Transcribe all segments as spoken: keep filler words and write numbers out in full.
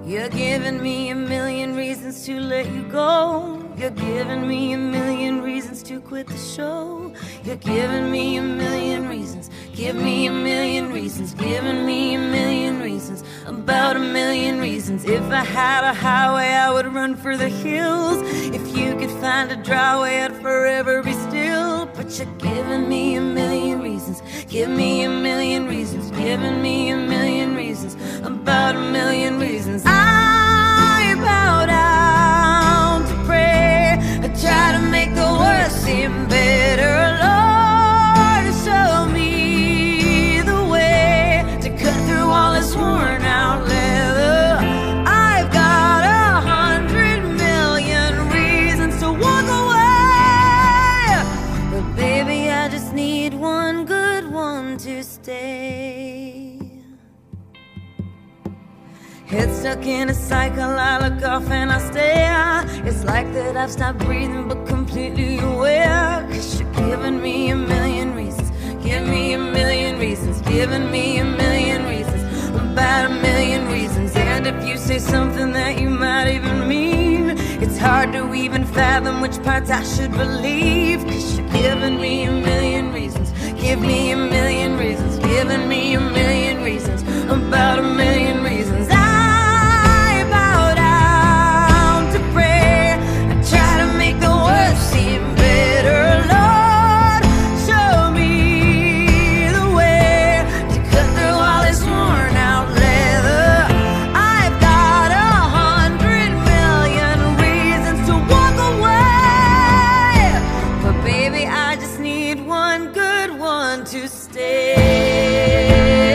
You're giving me a million reasons to let you go. You're giving me a million reasons to quit the show. You're giving me a million reasons. Give me a million reasons. Giving me a million reasons. About a million reasons. If I had a highway, I would run for the hills. If you could find a dry way, I'd forever be still. But you're giving me a million reasons. Give me a million reasons. Giving me a million reasons. About a million reasons. I bow down to pray. I try to make the worst seem better. Lord, show me the way to cut through all this worn out leather. I've got a hundred million reasons to walk away, but baby, I just need one good one to stay. Head stuck in a cycle, I look off and I stare. It's like that I've stopped breathing but completely aware. Cause you're giving me a million reasons. Give me a million reasons. Giving me a million reasons. About a million reasons. And if you say something that you might even mean, it's hard to even fathom which parts I should believe. Cause you're giving me a million reasons. Give me a million reasons. Giving me a million reasons. About a million reasons. Seem better, Lord, show me the way to cut through all this worn out leather. I've got a hundred million reasons to walk away, but baby, I just need one good one to stay.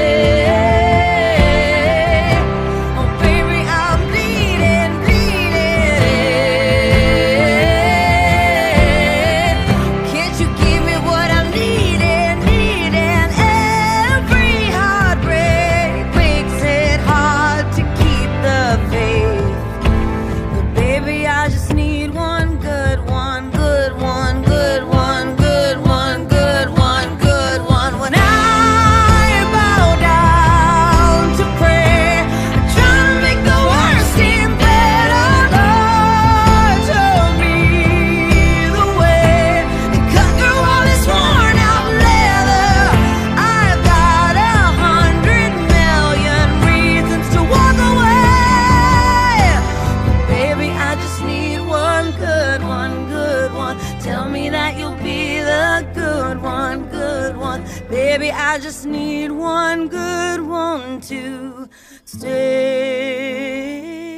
Baby, I just need one good one to stay.